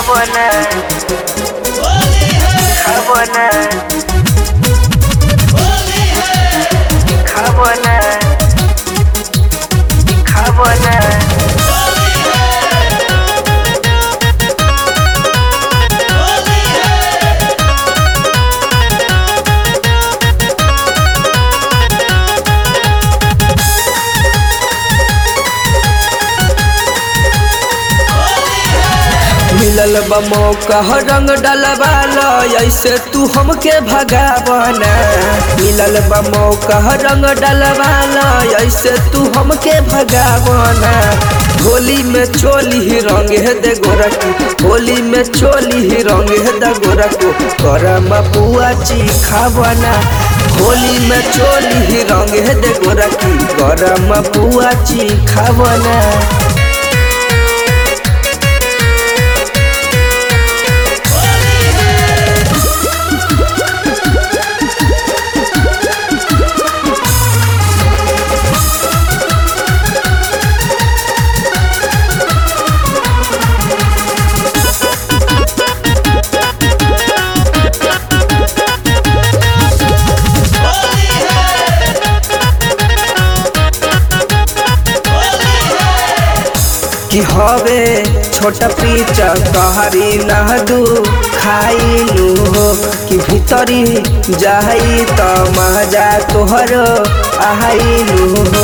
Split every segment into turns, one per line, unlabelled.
खाबोना खाबोना खाबोना खाबोना
मिलल बा मौका रंग डलवाला ऐसे तू हमके भगावना। मिलल बा मौका रंग डलवाला ऐसे तू हमके भगावना। होली में चोली ही रंग है दे गोरखी, होली में चोली ही रंग है दे गोरखो करम पुआ खावना। होली में चोली ही रंग है दे गोरखी करम पुआ खावना। कि हवे छोटा पीचा कहरी नहदू खाइलू हो कि भीतरी जाई त मजा तोहर आइलू हो।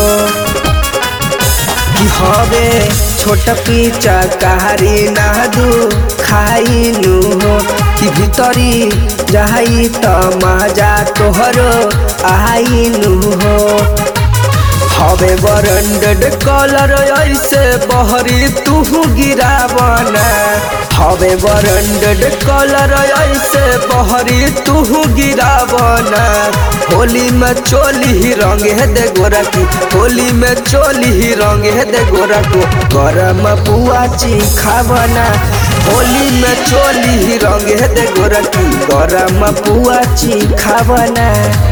कि हवे छोटा पीचा कहरी नहदू खाइलू हो कि भीतरी जाई त मजा तोहर आइलू हो। हवे ब्रांडेड कलर ऐसे बहरी तू गिरावना। हवे ब्रांडेड कलर ऐसे बहरी तू गिरावना। होली में चोली ही रंग है दे गोरखी, होली में चोली ही रंग है दे गोरखो गरम पुआ खावना। होली में चोली ही रंग है दे गोरखी गरम पुआ खावना।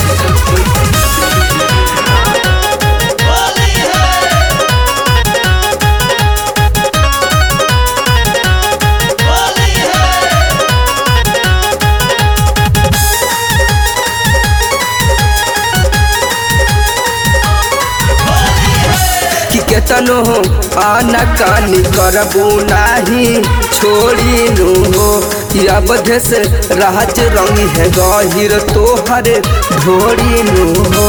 केतनो आना कानी करबू नाही छोड़ी नु हो। अब से राज रंग है गहिर तोहर ढोड़ी नु हो।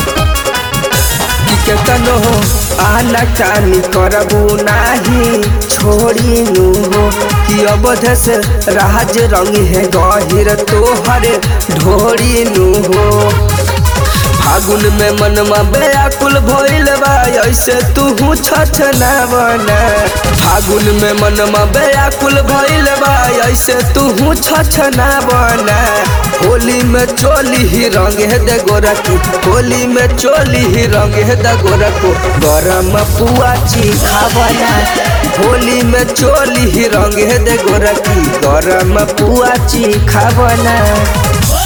केतनो आना कानी करबू नाही छोड़ी नु हो कि अब से राज रंग है गहिर तोहर ढोड़ी नु हो। फागुन में मनमा बेअकुल भइल बा ऐसे तू छछनावना। फागुन में मनमा बेअकुल भइल बा ऐसे तू छछनावना। होली में चोली ही रंग है दे गोरखी, होली में चोली ही रंग है दे गोरखो गरम पुआ खावना। होली में चोली ही रंग है दे गोरखी गरम पुआ खावना।